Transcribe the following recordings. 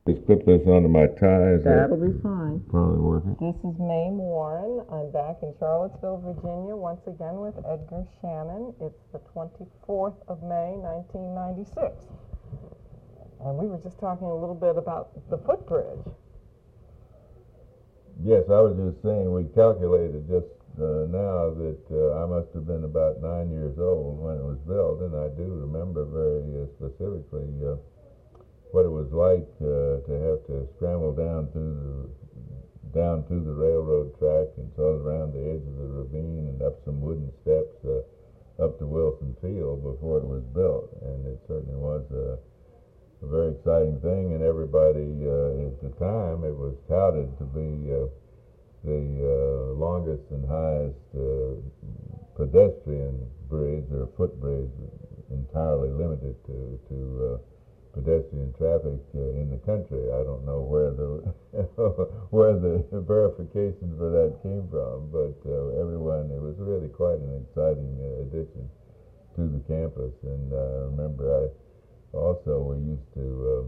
Just clip this onto my tie. Is that That'll be fine. probably working? This is Mame Warren. I'm back in Charlottesville, Virginia, once again with Edgar Shannon. It's the 24th of May, 1996. And we were just talking a little bit about the footbridge. Yes, I was just saying, we calculated just now that I must have been about 9 years old when it was built, and I do remember very specifically what it was like to have to scramble down to the railroad track and sort of around the edge of the ravine and up some wooden steps up to Wilson Field before it was built. And it certainly was a very exciting thing, and everybody at the time, it was touted to be the longest and highest pedestrian bridge or footbridge, entirely limited to pedestrian traffic in the country. I don't know where the where the verification for that came from, but everyone, it was really quite an exciting addition to the campus. And I remember we used to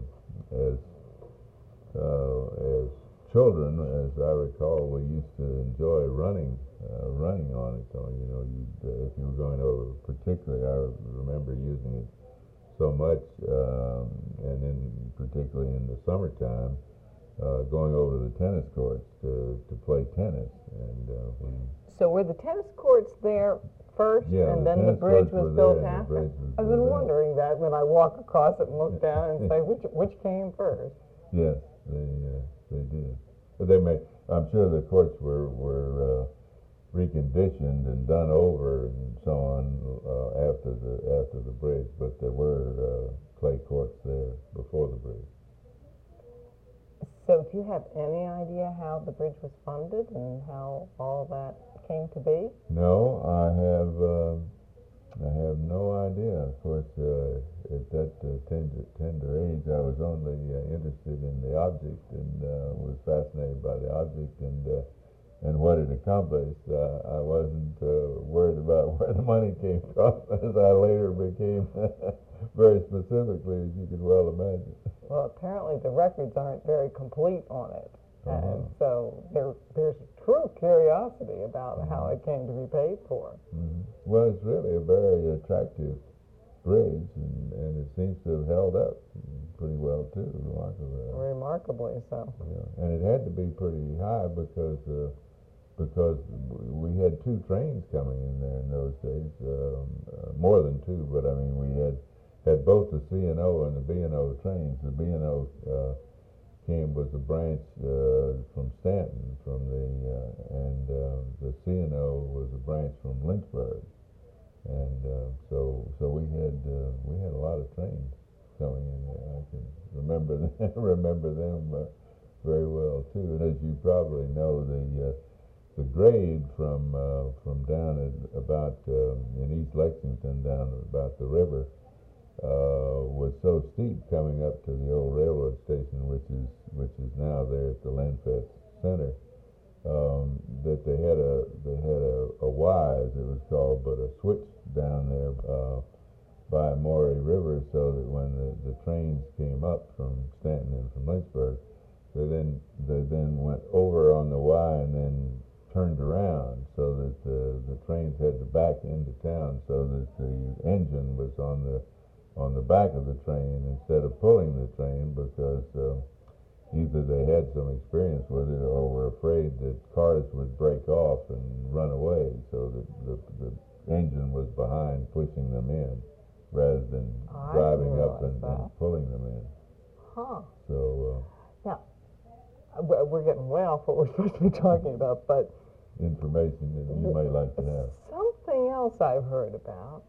as children, as I recall, we used to enjoy running on it. So if you were going over, particularly, I remember using it so much, and then particularly in the summertime, going over to the tennis courts to play tennis. And So were the tennis courts there first, yeah, and then the bridge was built and the after? bridge was I've been built wondering that when I walk across it and look down and say, which came first? Yes, they did. But I'm sure the courts were reconditioned and done over and so on after the bridge, but there were clay courts there before the bridge. So do you have any idea how the bridge was funded and how all that came to be? No, I have no idea. Of course, at that tender age, I was only interested in the object and was fascinated by the object and what it accomplished. I wasn't worried about where the money came from, as I later became very specifically, as you could well imagine. Well, apparently the records aren't very complete on it. And so there's true curiosity about how it came to be paid for. Well, it's really a very attractive bridge, and it seems to have held up pretty well too, Remarkably so. Yeah. And it had to be pretty high because we had two trains coming in there in those days, more than two, but I mean we had both the C&O and the B&O trains. The B&O was a branch from Stanton, and the C&O was a branch from Lynchburg, and so we had a lot of trains coming in there. I can remember them very well too. And as you probably know, the grade from down at about in East Lexington down about the river was so steep coming up to the old railroad station, which is now there at the Lenfest Center, that they had a Y, as it was called, but a switch down there by Maury River, so that when the trains came up from Stanton and from Lynchburg, they then went over on the Y and then turned around, so that the trains had to back into town, so that the engine was on the back of the train instead of pulling the train, because either they had some experience with it or were afraid that cars would break off and run away, so that the engine was behind pushing them in rather than driving up and pulling them in. Huh. So now, we're getting way off what we're supposed to be talking about, but information that you may like to have. Something else I've heard about,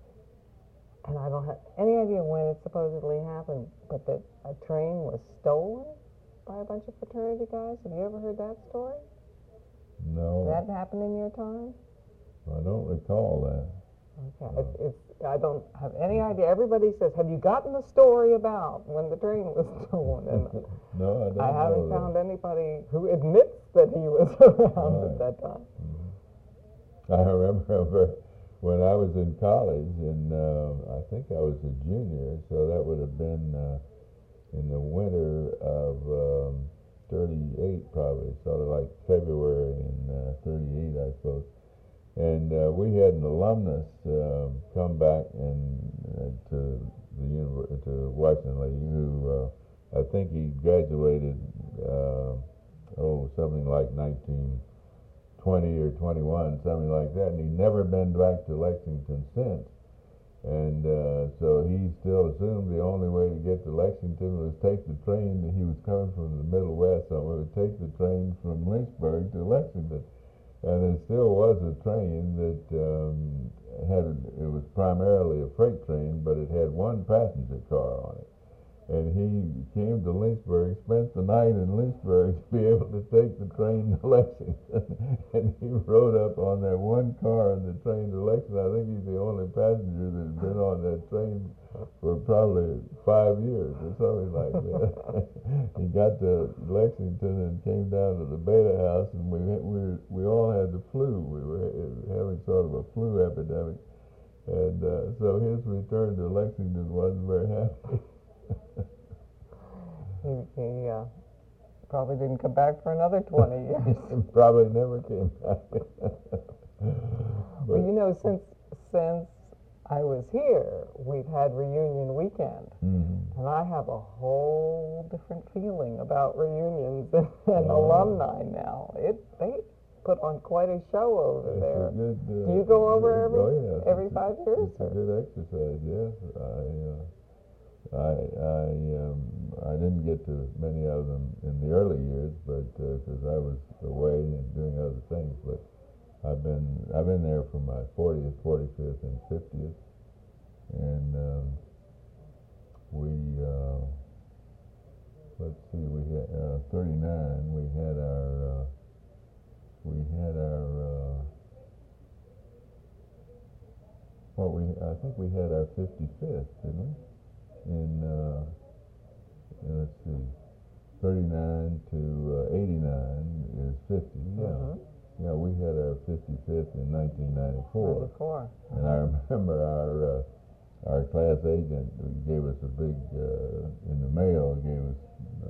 and I don't have any idea when it supposedly happened, but that a train was stolen by a bunch of fraternity guys. Have you ever heard that story? No. Did that happen in your time? I don't recall that. Okay. I don't have any idea. Everybody says, have you gotten the story about when the train was stolen? And no, I haven't found anybody who admits that he was around at that time. I remember when I was in college, and I think I was a junior, so that would have been in the winter of 38, probably, sort of like February in 38, I suppose. And we had an alumnus come back to to Washington Lee, who I think he graduated, something like 1920 or 21, something like that, and he'd never been back to Lexington since. And so he still assumed the only way to get to Lexington was take the train. He was coming from the Middle West, so we would take the train from Lynchburg to Lexington. And there still was a train that it was primarily a freight train, but it had one passenger car on it. And he came to Lynchburg, spent the night in Lynchburg to be able to take the train to Lexington. And he rode up on that one car on the train to Lexington. I think he's the only passenger that had been on that train for probably 5 years or something like that. He got to Lexington and came down to the Beta House, and we all had the flu. We were having sort of a flu epidemic. And so his return to Lexington wasn't very happy. He probably didn't come back for another 20 years. Probably never came back. Well, you know, since I was here, we've had reunion weekend, and I have a whole different feeling about reunions and alumni now. They put on quite a show over there. Good, do you go over every 5 years? It's a good exercise, yes. I didn't get to many of them in the early years, but because I was away and doing other things. But I've been there for my 40th, 45th, and 50th, and let's see, we had 39. I think we had our 55th, didn't we? Let's see, 39 to 89 is 50. Yeah, yeah. We had our 55th in 1994. And I remember our class agent gave us a big in the mail. Gave us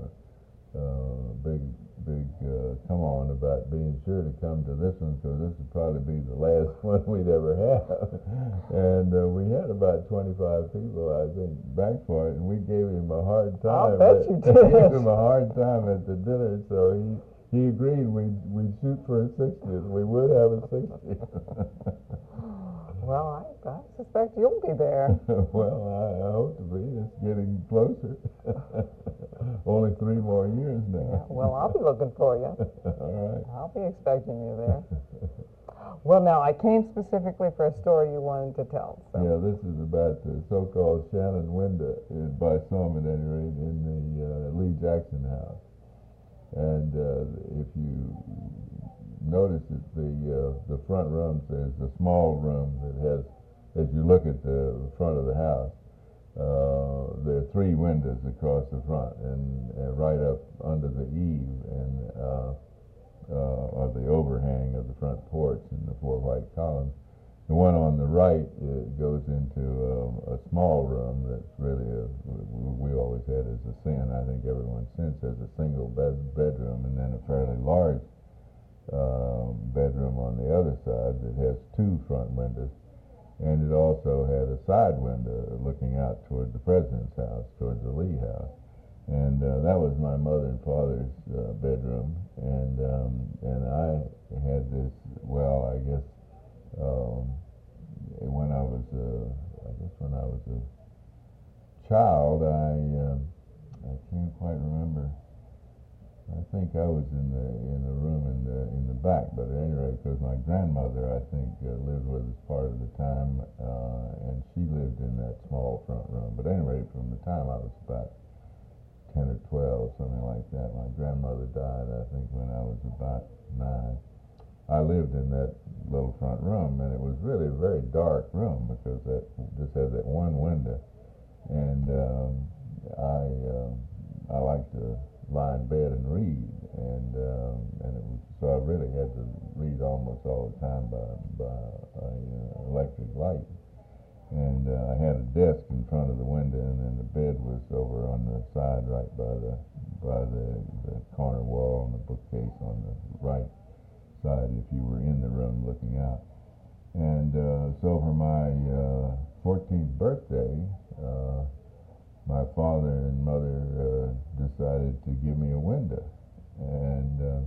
big come on about being sure to come to this one, because this would probably be the last one we'd ever have. And we had about 25 people, I think, back for it, and we gave him a hard time. I'll bet you did. We gave him a hard time at the dinner, so he agreed we'd shoot for a 60th. We would have a 60th. Well, I suspect you'll be there. Well, I hope to be. It's getting closer. Only 3 more years now. Yeah, well, I'll be looking for you. All right. I'll be expecting you there. Well, now, I came specifically for a story you wanted to tell. So. Yeah, this is about the so-called Shannon window, by some at any rate, in the Lee Jackson house. And if you notice that the front room, there's a small room that has, as you look at the front of the house, there are 3 windows across the front, and right up under the eave and or the overhang of the front porch and the 4 white columns. The one on the right goes into a small room that's really we always had as a sin. I think everyone since has a single bedroom, and then a fairly large bedroom on the other side that has 2 front windows. And it also had a side window looking out toward the president's house, toward the Lee house. And that was my mother and father's bedroom. And I had this, well, I guess when I was a child, I can't quite remember. I think I was in the room in the back, but at any rate, because my grandmother, I think, lived with us part of the time, and she lived in that small front room. But at any rate, from the time I was about 10 or 12, something like that, my grandmother died, I think, when I was about 9. I lived in that little front room, and it was really a very dark room because that just had that one window, and I liked to lie in bed and read, and it was, so I really had to read almost all the time by electric light. and I had a desk in front of the window, and then the bed was over on the side, right by the corner wall, and the bookcase on the right side if you were in the room looking out. And so for my 14th birthday, my father and mother decided to give me a window, and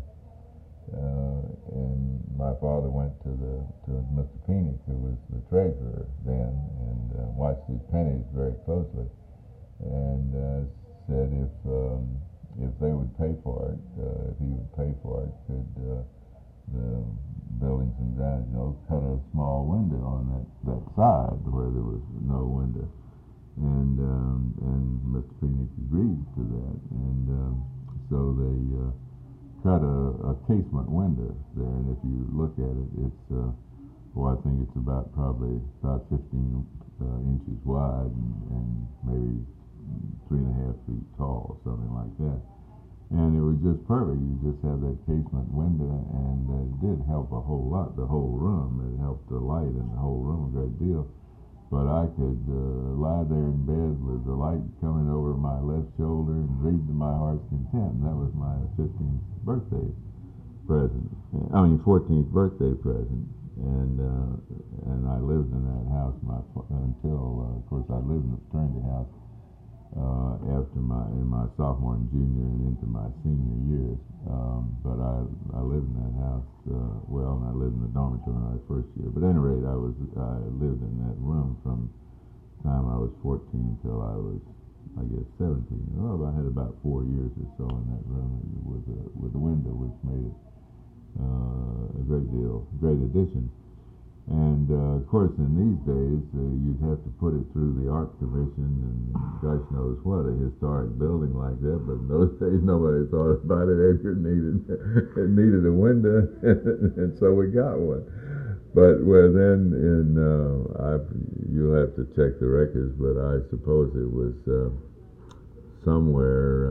my father went to Mr. Phoenix, who was the treasurer then, and watched his pennies very closely, and said if they would pay for it, if he would pay for it, could the buildings and grounds, cut a small window on that side where there was no window, and Mr. Phoenix agreed to that, and so they cut a casement window there, and if you look at it, it's I think it's probably about 15 inches wide and maybe 3.5 feet tall, something like that. And it was just perfect. You just have that casement window, and it did help a whole lot, the whole room. It helped the light in the whole room a great deal. But I could lie there in bed with the light coming over my left shoulder and read to my heart's content. And that was my 15th birthday present. 14th birthday present. And I lived in that house until, of course, I lived in the fraternity house after in my sophomore and junior and into my senior years. But I lived in that house, and I lived in the dormitory when I was first year. But at any rate, I lived in that room from the time I was 14 till I was, I guess, 17. I had about 4 years or so in that room with a window, which made it a great addition. And of course, in these days, you'd have to put it through the Art Commission, and gosh knows what, a historic building like that. But in those days, nobody thought about it. Edgar needed a window, and so we got one. But then you'll have to check the records, but I suppose it was somewhere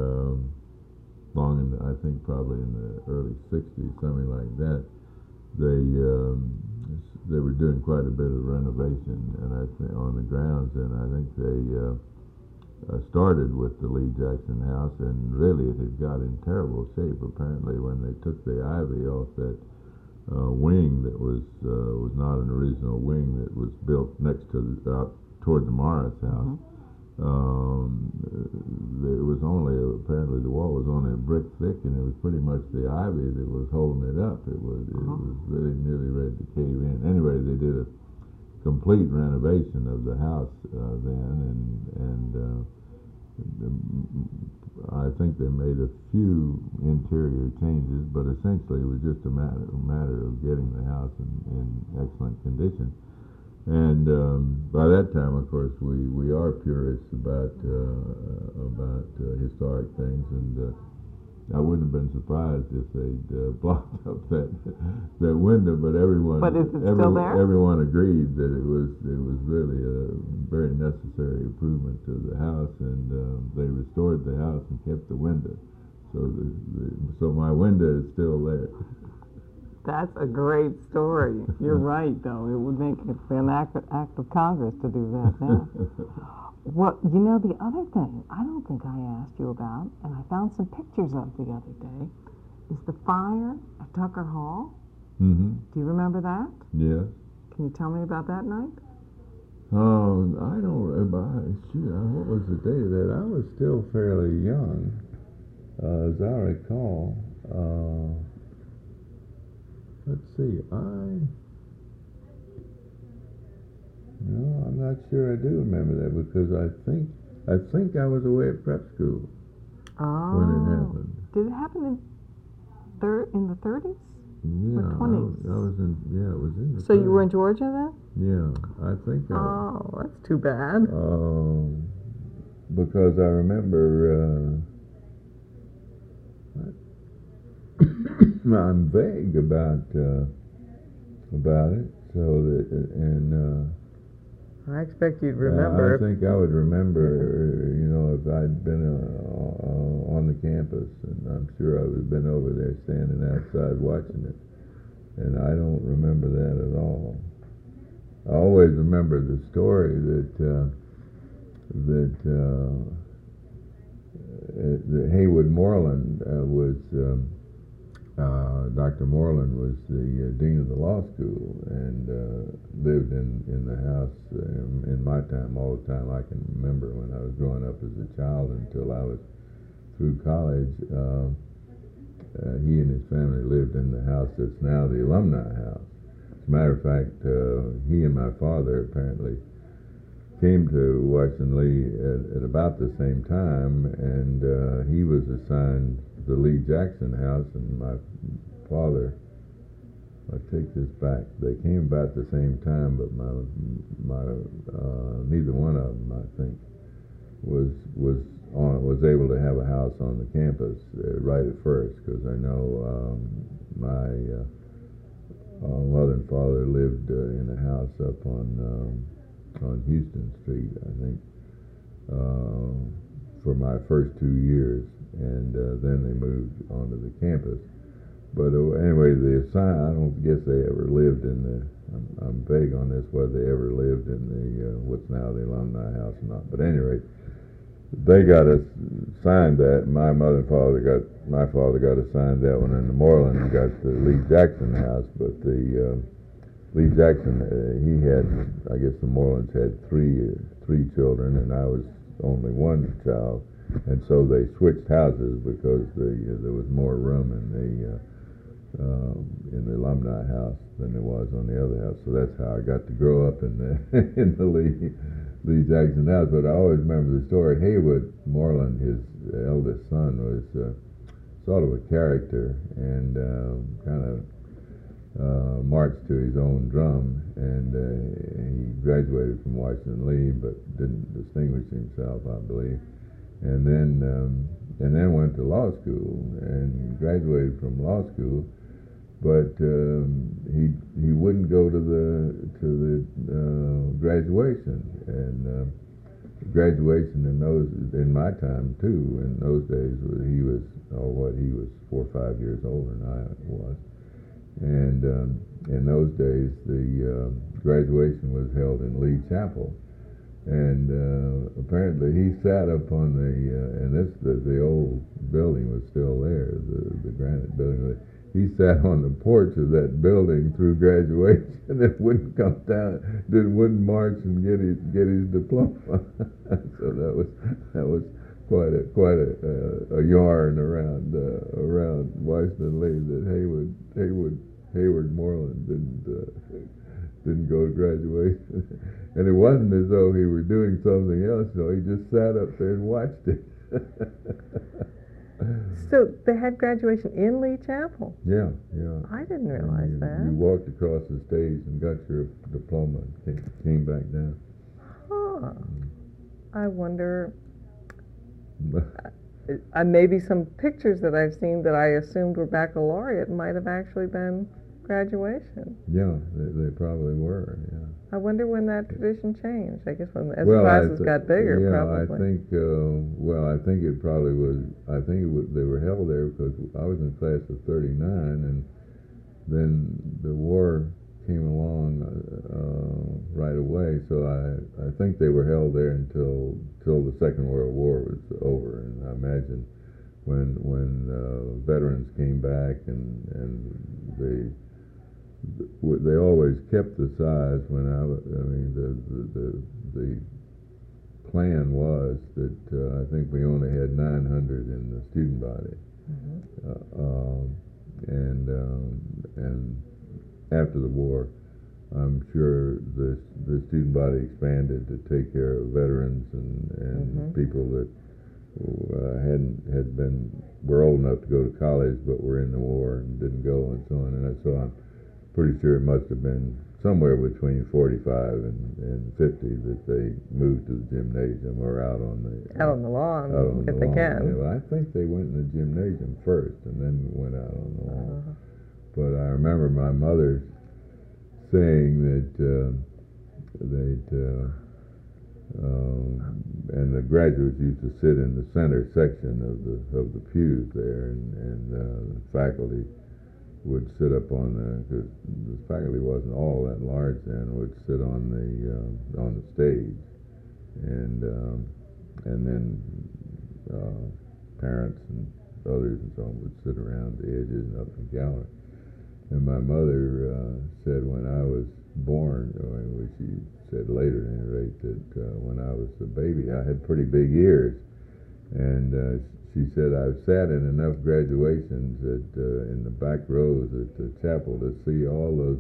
I think probably in the early '60s, something like that. They were doing quite a bit of renovation, and I think on the grounds, and I think they started with the Lee Jackson House, and really it had got in terrible shape. Apparently, when they took the ivy off that wing that was not an original wing that was built next to toward the Morris House. It was apparently the wall was only a brick thick, and it was pretty much the ivy that was holding it up. It was really nearly ready to cave in. Anyway, they did a complete renovation of the house then, and I think they made a few interior changes, but essentially it was just a matter of getting the house in excellent condition. And by that time, of course, we are purists about historic things, and I wouldn't have been surprised if they'd blocked up that window. But But is it still there? Everyone agreed that it was really a very necessary improvement to the house, and they restored the house and kept the window. So my window is still there. That's a great story. You're right, though. It would make it an act of Congress to do that now. Well, the other thing I don't think I asked you about, and I found some pictures of the other day, is the fire at Tucker Hall. Mm-hmm. Do you remember that? Yes. Can you tell me about that night? I don't remember. What was the day of that? I was still fairly young, as I recall. Let's see, I'm not sure I do remember that, because I think I was away at prep school when it happened. Did it happen in the 30s? Yeah, or 20s? I was it was in the So 30s. you were in Georgia then? Yeah, I think that's too bad. Because I remember I'm vague about it, so that I expect you'd remember. I think I would remember, if I'd been on the campus, and I'm sure I would have been over there standing outside watching it, and I don't remember that at all. I always remember the story that Haywood Moreland was. Dr. Moreland was the dean of the law school and lived in the house in my time, all the time I can remember when I was growing up as a child until I was through college. He and his family lived in the house that's now the Alumni House. As a matter of fact, he and my father apparently came to Washington Lee at about the same time, and he was assigned the Lee Jackson House, and my father, I take this back, they came about the same time, but neither one of them, I think, was able to have a house on the campus right at first, because I know my mother and father lived in a house up on Houston Street, I think, for my first 2 years, and then they moved onto the campus. But anyway, I don't guess they ever lived in the. I'm vague on this whether they ever lived in the what's now the Alumni House or not. But anyway, they got assigned that. My father got assigned that one, and the Moreland got the Lee Jackson House. But the Lee Jackson, he had, I guess the Morelands had three children, and I was only one child, and so they switched houses because there was more room in the Alumni House than there was on the other house. So that's how I got to grow up in the in the Lee Jackson House. But I always remember the story. Haywood Moreland, his eldest son, was sort of a character and kind of marched to his own drum, and he graduated from Washington Lee, but didn't distinguish himself, I believe. And then went to law school and graduated from law school, but he wouldn't go to the graduation, and graduation in my time too, in those days, he was 4 or 5 years older than I was, and in those days the graduation was held in Lee Chapel. And apparently he sat up on the old building was still there, the granite building. He sat on the porch of that building through graduation and wouldn't come down, wouldn't march and get his diploma. So that was quite a yarn around Washington Lee that Haywood Moreland didn't go to graduation. And it wasn't as though he were doing something else, so he just sat up there and watched it. So they had graduation in Lee Chapel? Yeah. I didn't realize that. You walked across the stage and got your diploma and came back down. Huh. I wonder, maybe some pictures that I've seen that I assumed were baccalaureate might have actually been graduation. Yeah, they probably were, yeah. I wonder when that tradition changed. I guess as classes got bigger, probably. I think it probably was. I think they were held there because I was in class of '39, and then the war came along right away. So I think they were held there until the Second World War was over. And I imagine when veterans came back and they always kept the size when the plan was that I think we only had 900 in the student body. Mm-hmm. And after the war, I'm sure the student body expanded to take care of veterans and mm-hmm. people that were old enough to go to college but were in the war and didn't go, and so on. And so I'm pretty sure it must have been somewhere between 45 and 50 that they moved to the gymnasium or out on the lawn if they can. Yeah, well, I think they went in the gymnasium first and then went out on the lawn. Uh-huh. But I remember my mother saying that and the graduates used to sit in the center section of the pews there, and the faculty would sit up on because the faculty wasn't all that large then, would sit on the stage, and then parents and others and so on would sit around the edges and up in the gallery. And my mother said when I was born, which she said later at any rate, that when I was a baby I had pretty big ears, and she said I've sat in enough graduations in the back rows at the chapel to see all those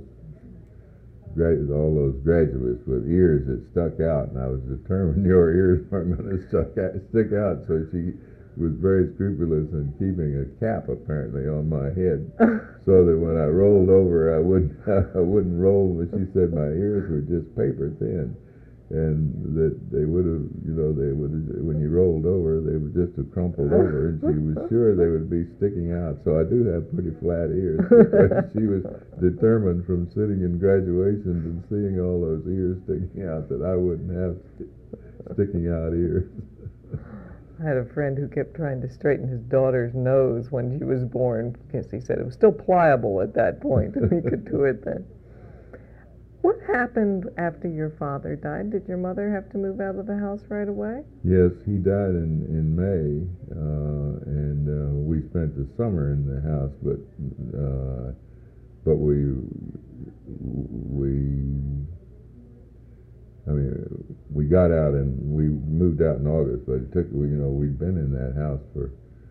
graduates with ears that stuck out, and I was determined your ears weren't going to stick out. So she was very scrupulous in keeping a cap apparently on my head, so that when I rolled over I wouldn't roll. But she said my ears were just paper thin, and that they would have, when you rolled over, they would just have crumpled over, and she was sure they would be sticking out. So I do have pretty flat ears. She was determined from sitting in graduations and seeing all those ears sticking out that I wouldn't have sticking out ears. I had a friend who kept trying to straighten his daughter's nose when she was born, because he said it was still pliable at that point, and he could do it then. What happened after your father died? Did your mother have to move out of the house right away? Yes, he died in May, and we spent the summer in the house, but we got out and we moved out in August, but it took, we'd been in that house for,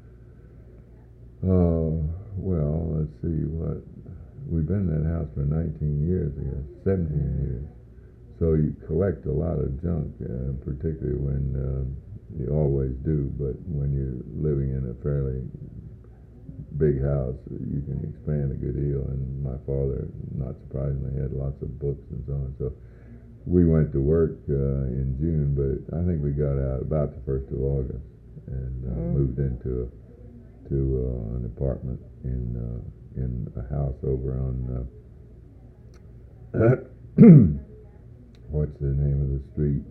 let's see, we've been in that house for 19 years, I guess, 17 years. So you collect a lot of junk, particularly when, you always do, but when you're living in a fairly big house, you can expand a good deal, and my father, not surprisingly, had lots of books and so on. So we went to work in June, but I think we got out about the 1st of August and moved into an apartment in a house over on what's the name of the street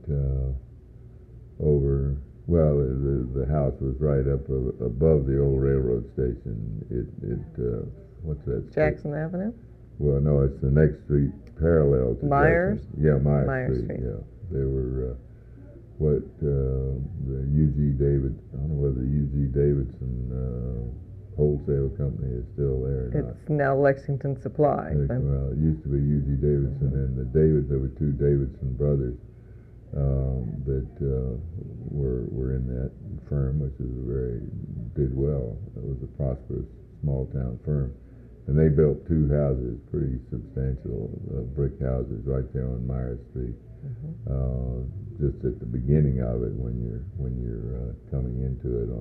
over. Well, the house was right up above the old railroad station. What's that street? Jackson Avenue? Well, no, it's the next street parallel to Myers? Jackson. Yeah, Myers Street. Yeah, they were the U.G. David. I don't know whether the U.G. Davidson wholesale company is still there. Or it's not. Now Lexington Supply. Well, it used to be U.G. Davidson, and there were two Davidson brothers that were in that firm, which did well. It was a prosperous small town firm. And they built two houses, pretty substantial brick houses, right there on Myers Street. Just at the beginning of it, when you're coming into it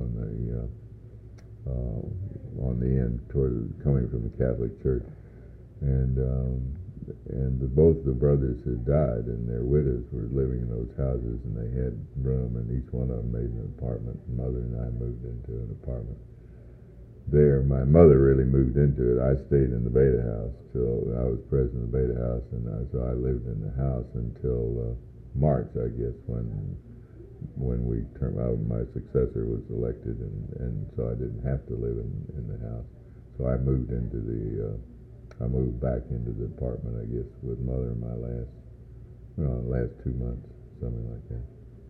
on the end, coming from the Catholic Church, and both the brothers had died, and their widows were living in those houses, and they had room, and each one of them made an apartment. Mother and I moved into an apartment there. My mother really moved into it. I stayed in the Beta House till I was president of the Beta House, and so I lived in the house until March, I guess, when my successor was elected, and so I didn't have to live in the house. So I moved back into the apartment, I guess, with Mother in my last 2 months, something like that.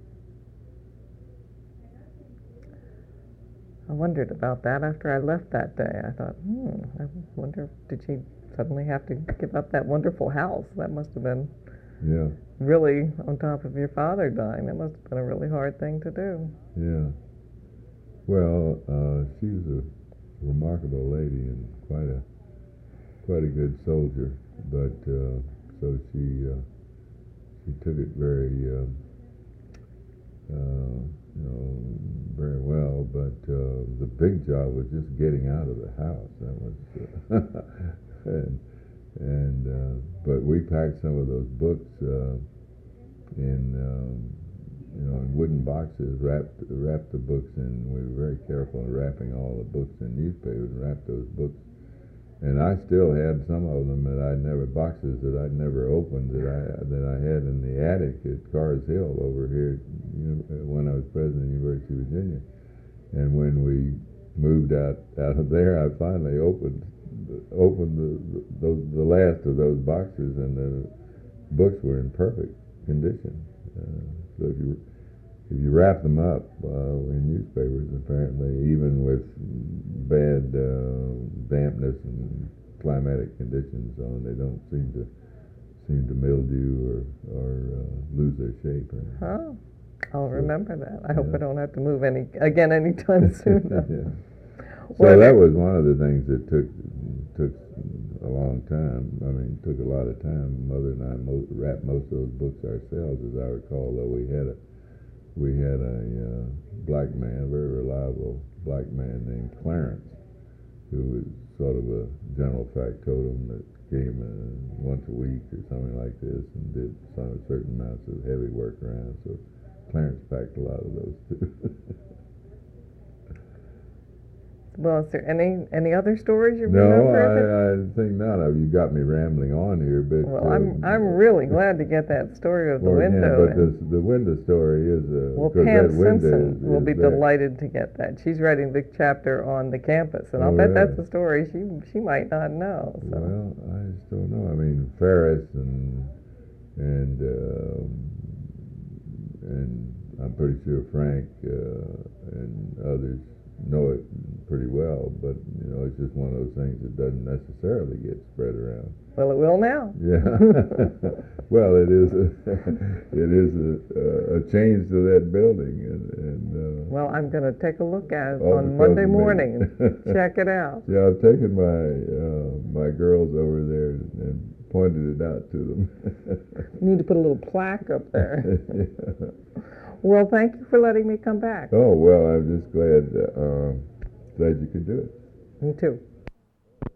I wondered about that after I left that day. I thought, I wonder, did she suddenly have to give up that wonderful house? That must have been really, on top of your father dying, that must have been a really hard thing to do. Yeah. Well, she was a remarkable lady and quite a good soldier, but so she took it very very well, but the big job was just getting out of the house. That was but we packed some of those books in wooden boxes, wrapped the books in. We were very careful in wrapping all the books in newspapers, and wrapped those books. And I still had some of them boxes that I'd never opened, that I had in the attic at Carr's Hill over here, when I was president of the University of Virginia. And when we moved out of there, I finally opened opened the last of those boxes, and the books were in perfect condition. So if you wrap them up in newspapers, apparently, even with bad dampness and climatic conditions on, they don't seem to mildew or lose their shape. Huh? I'll remember that. I hope I don't have to move again anytime soon. Yeah. So that was one of the things that took a long time. I mean, it took a lot of time. Mother and I wrapped most of those books ourselves, as I recall. Though we had a black man, a very reliable black man named Clarence, who was sort of a general factotum that came once a week or something like this, and did certain amounts of heavy work around. So Clarence packed a lot of those too. Well, is there any other stories you No, remember? I think not. You got me rambling on here, but Well, I'm really glad to get that story of the window. But the window story is well, 'cause Pam that window Simpson will be there. delighted to get that. She's writing the chapter on the campus, and I'll Oh, bet really? that's a story she might not know. So. Well, I just don't know. I mean, Ferris and I'm pretty sure Frank and others know it pretty well, but it's just one of those things that doesn't necessarily get spread around. Well, it will now. Yeah. Well, it is a change to that building, and Well, I'm going to take a look at it all on because Monday of me. morning and check it out. Yeah, I've taken my girls over there and pointed it out to them. You need to put a little plaque up there. Yeah. Well, thank you for letting me come back. Oh, well, I'm just glad you could do it. Me too.